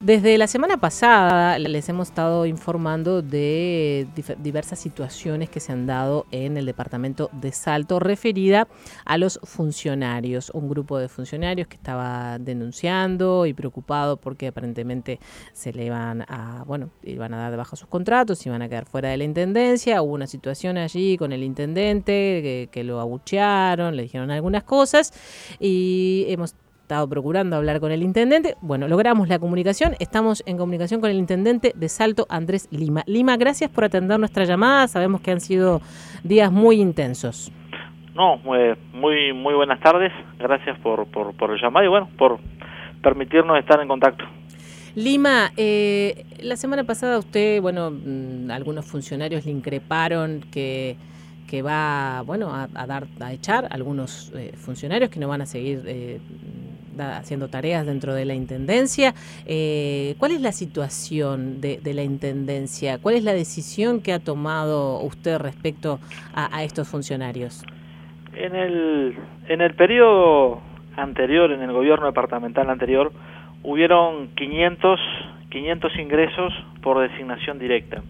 Desde la semana pasada les hemos estado informando de diversas situaciones que se han dado en el departamento de Salto referida a los funcionarios. Un grupo de funcionarios que estaba denunciando y preocupado porque aparentemente se le iban a dar de baja sus contratos, iban a quedar fuera de la intendencia. Hubo una situación allí con el intendente que lo abuchearon, le dijeron algunas cosas y hemos estado procurando hablar con el intendente. Bueno, logramos la comunicación. Estamos en comunicación con el intendente de Salto, Andrés Lima. Lima, gracias por atender nuestra llamada. Sabemos que han sido días muy intensos. No, muy buenas tardes. Gracias por el llamado y por permitirnos estar en contacto. Lima, la semana pasada usted, algunos funcionarios le increparon que va, a echar a algunos funcionarios que no van a seguir haciendo tareas dentro de la intendencia. ¿Cuál es la situación de la intendencia? ¿Cuál es la decisión que ha tomado usted respecto a estos funcionarios? En el periodo anterior, en el gobierno departamental anterior, hubieron 500 ingresos por designación directa.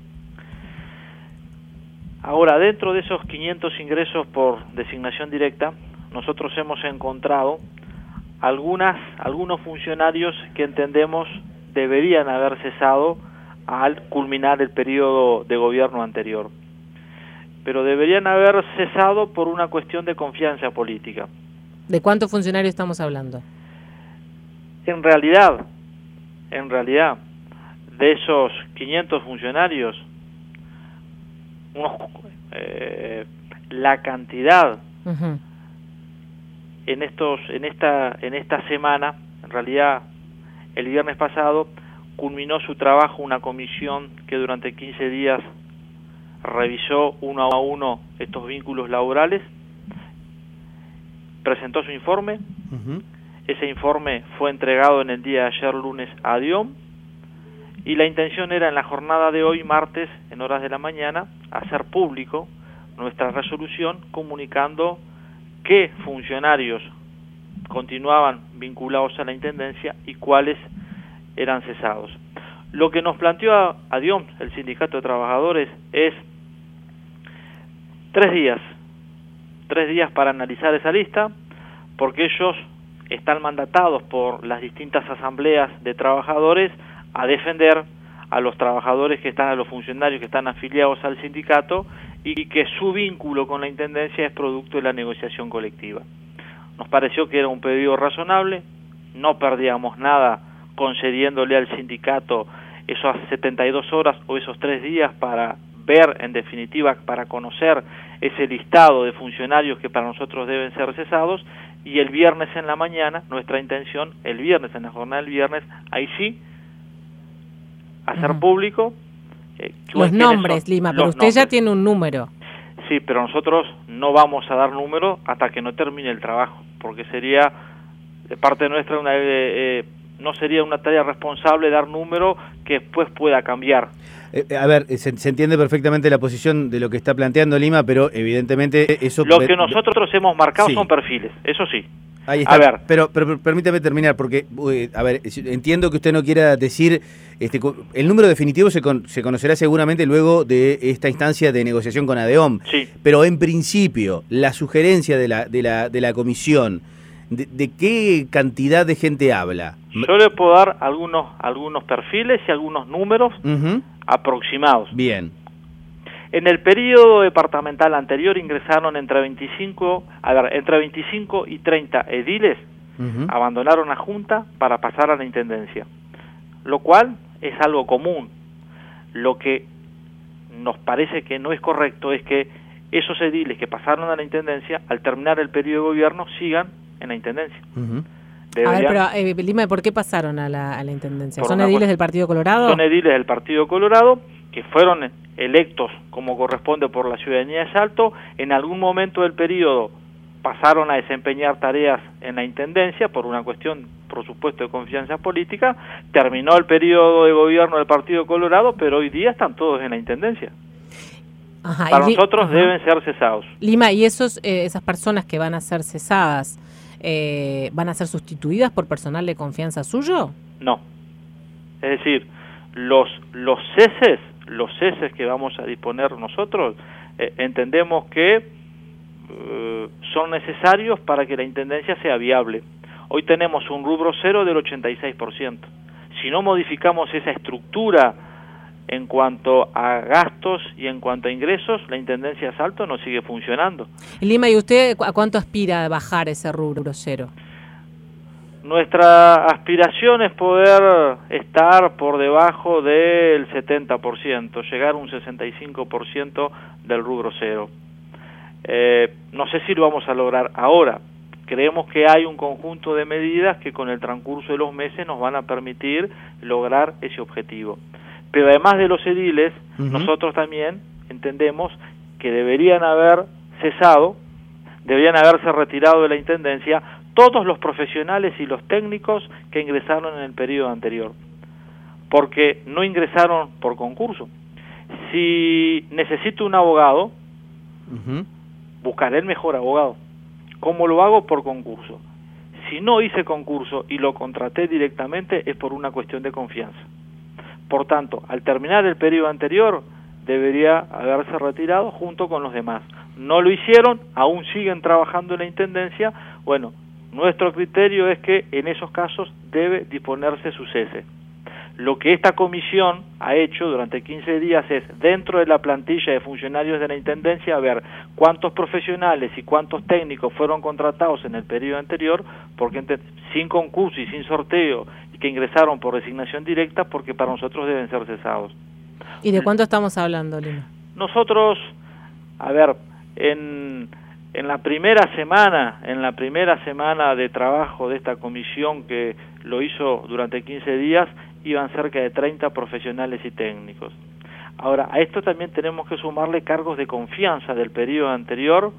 Ahora, dentro de esos 500 ingresos por designación directa, nosotros hemos encontrado algunos funcionarios que entendemos deberían haber cesado al culminar el periodo de gobierno anterior. Pero deberían haber cesado por una cuestión de confianza política. ¿De cuántos funcionarios estamos hablando? En realidad, de esos 500 funcionarios, la cantidad en esta semana, en realidad el viernes pasado, culminó su trabajo una comisión que durante 15 días revisó uno a uno estos vínculos laborales, presentó su informe. Ese informe fue entregado en el día de ayer, lunes, a ADIOM, y la intención era en la jornada de hoy, martes, en horas de la mañana, hacer público nuestra resolución comunicando qué funcionarios continuaban vinculados a la intendencia y cuáles eran cesados. Lo que nos planteó ADIOM, el Sindicato de Trabajadores, es 3 días para analizar esa lista, porque ellos están mandatados por las distintas asambleas de trabajadores a defender a los trabajadores a los funcionarios que están afiliados al sindicato y que su vínculo con la intendencia es producto de la negociación colectiva. Nos pareció que era un pedido razonable, no perdíamos nada concediéndole al sindicato esas 72 horas o esos 3 días para ver, en definitiva, para conocer ese listado de funcionarios que para nosotros deben ser cesados, y el viernes en la mañana, nuestra intención, en la jornada del viernes, ahí sí, hacer público los nombres, Lima, pero usted ya tiene un número. Sí, pero nosotros no vamos a dar número hasta que no termine el trabajo, porque sería de parte nuestra no sería una tarea responsable dar número que después pueda cambiar. Se entiende perfectamente la posición de lo que está planteando Lima, pero evidentemente eso... Lo que nosotros hemos marcado son perfiles, eso sí. Ahí está. Pero permítame terminar, porque, entiendo que usted no quiera decir... el número definitivo se conocerá seguramente luego de esta instancia de negociación con ADEOM. Sí. Pero en principio, la sugerencia de la comisión, ¿de qué cantidad de gente habla? Yo le puedo dar algunos perfiles y algunos números aproximados. Bien. En el periodo departamental anterior ingresaron entre 25 y 30 ediles, abandonaron la Junta para pasar a la Intendencia, lo cual es algo común. Lo que nos parece que no es correcto es que esos ediles que pasaron a la Intendencia, al terminar el periodo de gobierno, sigan en la Intendencia. Lima, ¿por qué pasaron a la Intendencia? ¿Son ediles del Partido Colorado? Son ediles del Partido Colorado que fueron electos como corresponde por la ciudadanía de Salto. En algún momento del periodo pasaron a desempeñar tareas en la Intendencia por una cuestión, por supuesto, de confianza política. Terminó el periodo de gobierno del Partido Colorado, pero hoy día están todos en la Intendencia. Para nosotros deben ser cesados. Lima, ¿y esas personas que van a ser cesadas van a ser sustituidas por personal de confianza suyo? No. Es decir, los ceses que vamos a disponer nosotros, entendemos que son necesarios para que la Intendencia sea viable. Hoy tenemos un rubro cero del 86%. Si no modificamos esa estructura en cuanto a gastos y en cuanto a ingresos, la Intendencia de Salto no sigue funcionando. Lima, ¿y usted a cuánto aspira a bajar ese rubro cero? Nuestra aspiración es poder estar por debajo del 70%, llegar a un 65% del rubro cero. No sé si lo vamos a lograr ahora. Creemos que hay un conjunto de medidas que con el transcurso de los meses nos van a permitir lograr ese objetivo. Pero además de los ediles, nosotros también entendemos que deberían haberse retirado de la Intendencia todos los profesionales y los técnicos que ingresaron en el periodo anterior, porque no ingresaron por concurso. Si necesito un abogado, buscaré el mejor abogado. ¿Cómo lo hago? Por concurso. Si no hice concurso y lo contraté directamente, es por una cuestión de confianza. Por tanto, al terminar el periodo anterior, debería haberse retirado junto con los demás. No lo hicieron, aún siguen trabajando en la Intendencia. Bueno, nuestro criterio es que en esos casos debe disponerse su cese. Lo que esta comisión ha hecho durante 15 días es, dentro de la plantilla de funcionarios de la Intendencia, ver cuántos profesionales y cuántos técnicos fueron contratados en el periodo anterior, porque sin concurso y sin sorteo, y que ingresaron por designación directa, porque para nosotros deben ser cesados. ¿Y de cuánto estamos hablando, Lima? Nosotros, en la primera semana de trabajo de esta comisión, que lo hizo durante 15 días, iban cerca de 30 profesionales y técnicos. Ahora, a esto también tenemos que sumarle cargos de confianza del periodo anterior,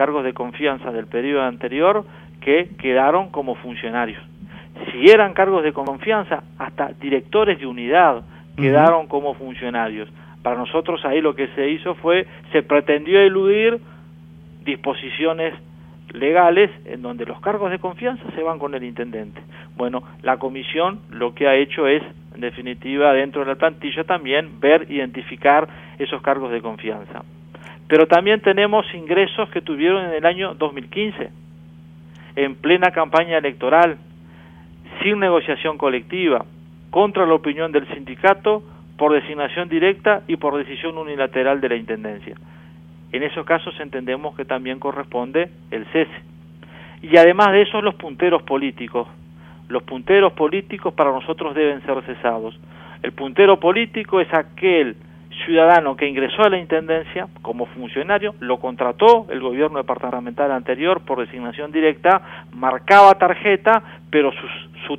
que quedaron como funcionarios. Si eran cargos de confianza, hasta directores de unidad quedaron como funcionarios. Para nosotros ahí lo que se hizo se pretendió eludir disposiciones legales en donde los cargos de confianza se van con el intendente. Bueno, la comisión lo que ha hecho es, en definitiva, dentro de la plantilla también identificar esos cargos de confianza. Pero también tenemos ingresos que tuvieron en el año 2015, en plena campaña electoral, sin negociación colectiva, contra la opinión del sindicato, por designación directa y por decisión unilateral de la Intendencia. En esos casos entendemos que también corresponde el cese. Y además de eso, los punteros políticos. Los punteros políticos para nosotros deben ser cesados. El puntero político es aquel ciudadano que ingresó a la Intendencia como funcionario, lo contrató el gobierno departamental anterior por designación directa, marcaba tarjeta, pero sus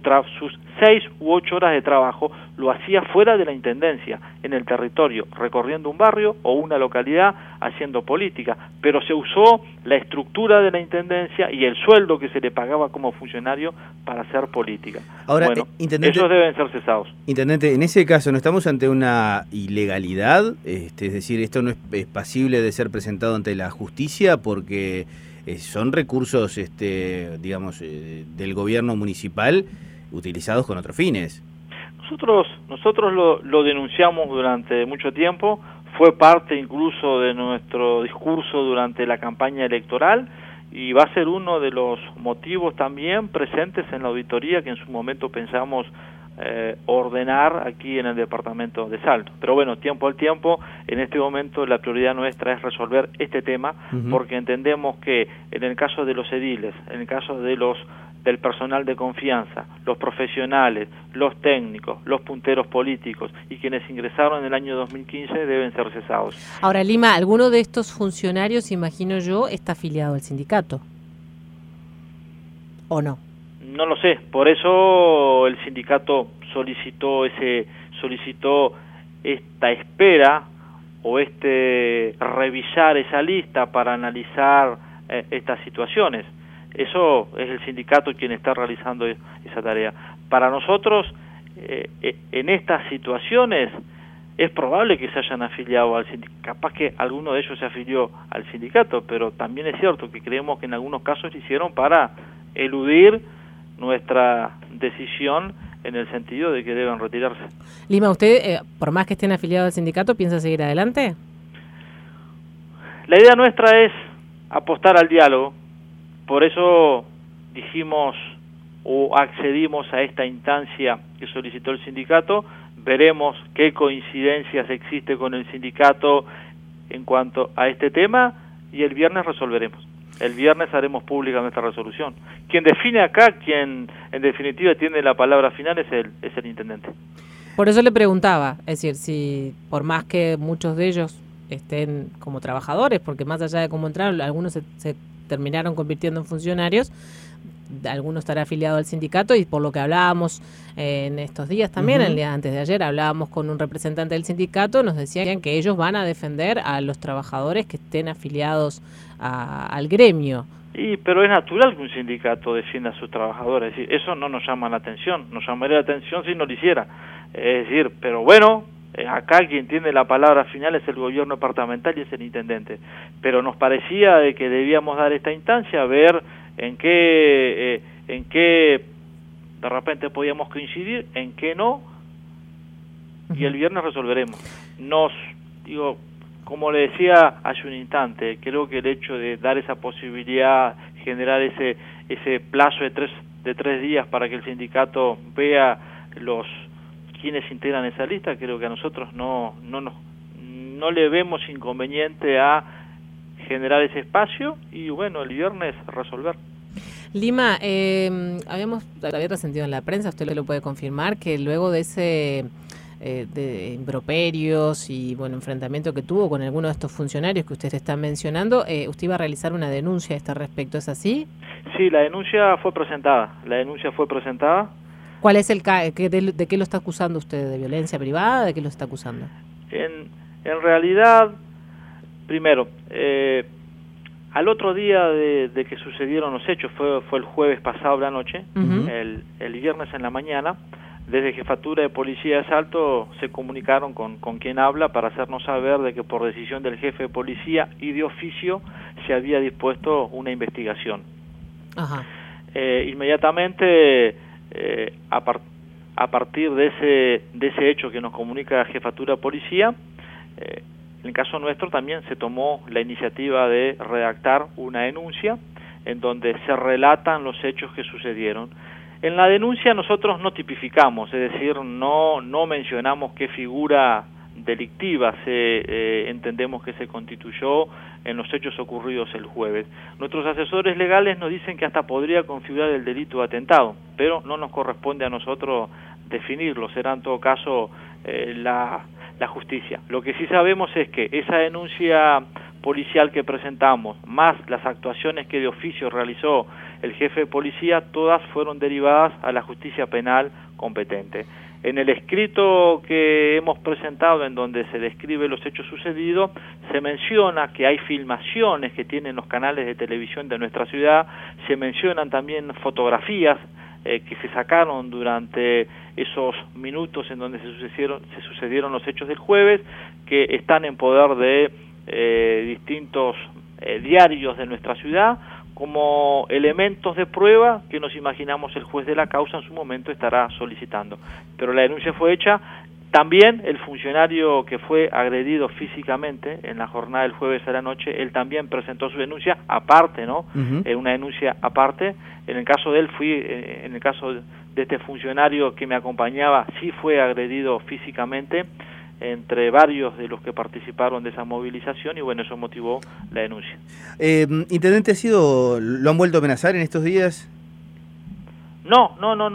6 u 8 horas de trabajo lo hacía fuera de la Intendencia, en el territorio, recorriendo un barrio o una localidad, haciendo política, pero se usó la estructura de la Intendencia y el sueldo que se le pagaba como funcionario para hacer política. Ahora, bueno, Intendente, esos deben ser cesados. Intendente, en ese caso, ¿no estamos ante una ilegalidad? Es decir, esto no es pasible de ser presentado ante la justicia porque son recursos, del gobierno municipal utilizados con otros fines. Nosotros lo denunciamos durante mucho tiempo, fue parte incluso de nuestro discurso durante la campaña electoral y va a ser uno de los motivos también presentes en la auditoría que en su momento pensamos ordenar aquí en el departamento de Salto. Pero bueno, tiempo al tiempo, en este momento la prioridad nuestra es resolver este tema, porque entendemos que en el caso de los ediles, en el caso del personal de confianza, los profesionales, los técnicos, los punteros políticos y quienes ingresaron en el año 2015 deben ser cesados. Ahora, Lima, ¿alguno de estos funcionarios, imagino yo, está afiliado al sindicato? ¿O no? No lo sé, por eso el sindicato solicitó esta espera o revisar esa lista para analizar estas situaciones. Eso es el sindicato quien está realizando esa tarea. Para nosotros, en estas situaciones, es probable que se hayan afiliado al sindicato. Capaz que alguno de ellos se afilió al sindicato, pero también es cierto que creemos que en algunos casos lo hicieron para eludir nuestra decisión en el sentido de que deben retirarse. Lima, ¿usted, por más que estén afiliados al sindicato, piensa seguir adelante? La idea nuestra es apostar al diálogo, por eso dijimos o accedimos a esta instancia que solicitó el sindicato. Veremos qué coincidencias existe con el sindicato en cuanto a este tema y el viernes resolveremos. El viernes haremos pública nuestra resolución. Quien define acá, quien en definitiva tiene la palabra final es el intendente. Por eso le preguntaba, es decir, si por más que muchos de ellos estén como trabajadores, porque más allá de cómo entraron, algunos se terminaron convirtiendo en funcionarios, alguno estará afiliado al sindicato, y por lo que hablábamos en estos días también, el día antes de ayer, hablábamos con un representante del sindicato, nos decían que ellos van a defender a los trabajadores que estén afiliados al gremio. Pero es natural que un sindicato defienda a sus trabajadores, es decir, eso no nos llama la atención, nos llamaría la atención si no lo hiciera, es decir, pero bueno, acá quien tiene la palabra final es el gobierno departamental y es el intendente, pero nos parecía de que debíamos dar esta instancia, ver en qué de repente podíamos coincidir, en qué no, y el viernes resolveremos. Como le decía hace un instante, creo que el hecho de dar esa posibilidad, generar ese plazo de tres días para que el sindicato vea quienes integran esa lista, creo que a nosotros no le vemos inconveniente a generar ese espacio y bueno, el viernes resolver. Lima, había trascendido en la prensa, usted lo puede confirmar, que luego de ese de improperios y enfrentamiento que tuvo con algunos de estos funcionarios que usted está mencionando, usted iba a realizar una denuncia a este respecto, ¿es así? Sí, la denuncia fue presentada. ¿Cuál es de qué lo está acusando usted? ¿De violencia privada? ¿De qué lo está acusando? En realidad, primero, al otro día de que sucedieron los hechos, fue el jueves pasado la noche, el viernes en la mañana, desde Jefatura de Policía de Salto se comunicaron con quien habla para hacernos saber de que por decisión del jefe de policía y de oficio se había dispuesto una investigación. Ajá. Inmediatamente, a partir de ese hecho que nos comunica Jefatura de Policía, en el caso nuestro también se tomó la iniciativa de redactar una denuncia en donde se relatan los hechos que sucedieron. En la denuncia nosotros no tipificamos, es decir, no mencionamos qué figura delictiva entendemos que se constituyó en los hechos ocurridos el jueves. Nuestros asesores legales nos dicen que hasta podría configurar el delito de atentado, pero no nos corresponde a nosotros definirlo, será en todo caso la justicia. Lo que sí sabemos es que esa denuncia policial que presentamos, más las actuaciones que de oficio realizó el jefe de policía, todas fueron derivadas a la justicia penal competente. En el escrito que hemos presentado, en donde se describe los hechos sucedidos, se menciona que hay filmaciones que tienen los canales de televisión de nuestra ciudad, se mencionan también fotografías que se sacaron durante esos minutos en donde se sucedieron los hechos del jueves, que están en poder de distintos diarios de nuestra ciudad, como elementos de prueba que nos imaginamos el juez de la causa en su momento estará solicitando. Pero la denuncia fue hecha. También el funcionario que fue agredido físicamente en la jornada del jueves a la noche, él también presentó su denuncia aparte, ¿no? Una denuncia aparte. En el caso de él en el caso de este funcionario que me acompañaba, sí fue agredido físicamente entre varios de los que participaron de esa movilización y bueno, eso motivó la denuncia. Intendente, ¿lo han vuelto a amenazar en estos días? No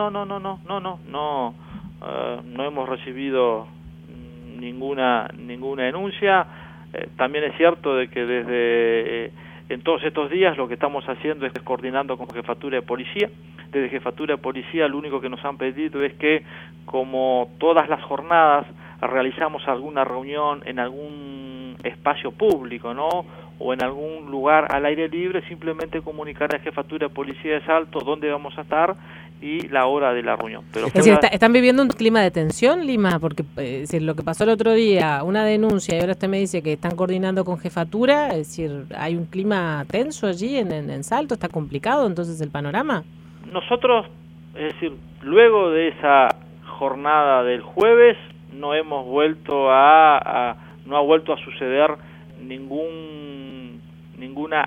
hemos recibido ninguna denuncia. También es cierto de que desde en todos estos días lo que estamos haciendo es coordinando con Jefatura de Policía. Desde Jefatura de Policía lo único que nos han pedido es que, como todas las jornadas, realizamos alguna reunión en algún espacio público, ¿no? O en algún lugar al aire libre, simplemente comunicar a Jefatura de Policía de Salto dónde vamos a estar y la hora de la reunión. Pero es decir, ¿están viviendo un clima de tensión, Lima? Porque lo que pasó el otro día, una denuncia, y ahora usted me dice que están coordinando con Jefatura, es decir, ¿hay un clima tenso allí en Salto? ¿Está complicado entonces el panorama? Nosotros Es decir, luego de esa jornada del jueves no hemos vuelto no ha vuelto a suceder ninguna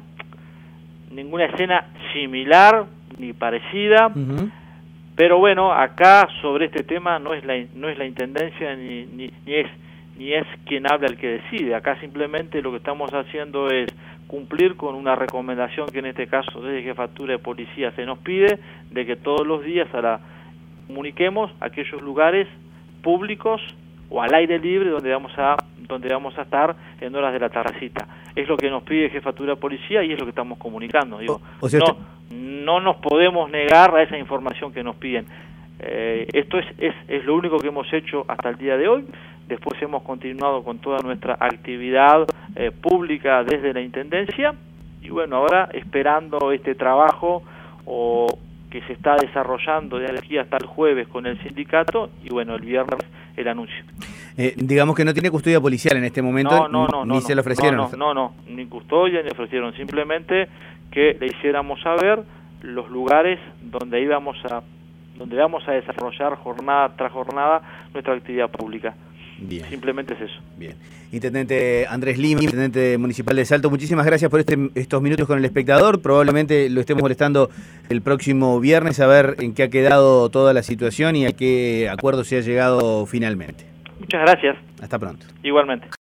escena similar ni parecida. Pero bueno, acá sobre este tema no es la intendencia ni es quien habla el que decide. Acá simplemente lo que estamos haciendo es cumplir con una recomendación que en este caso desde Jefatura de Policía se nos pide, de que todos los días comuniquemos aquellos lugares públicos o al aire libre donde vamos a estar en horas de la tardecita. Es lo que nos pide Jefatura de Policía y es lo que estamos comunicando. Digo, no nos podemos negar a esa información que nos piden. Esto es lo único que hemos hecho hasta el día de hoy. Después hemos continuado con toda nuestra actividad pública desde la Intendencia y bueno, ahora esperando este trabajo que se está desarrollando de aquí hasta el jueves con el sindicato y bueno, el viernes el anuncio. Digamos que no tiene custodia policial en este momento, ni se le ofrecieron. No, ni custodia ni ofrecieron, simplemente que le hiciéramos saber los lugares donde vamos a desarrollar jornada tras jornada nuestra actividad pública. Bien. Simplemente es eso. Bien. Intendente Andrés Lima, Intendente Municipal de Salto, muchísimas gracias por estos minutos con el espectador. Probablemente lo estemos molestando el próximo viernes a ver en qué ha quedado toda la situación y a qué acuerdo se ha llegado finalmente. Muchas gracias. Hasta pronto. Igualmente.